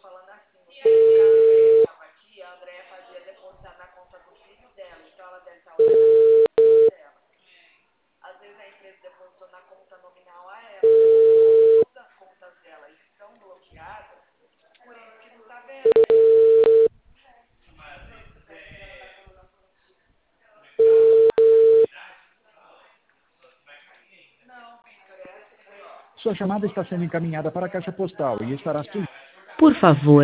Sua chamada está sendo encaminhada para a caixa postal e estará... Por favor,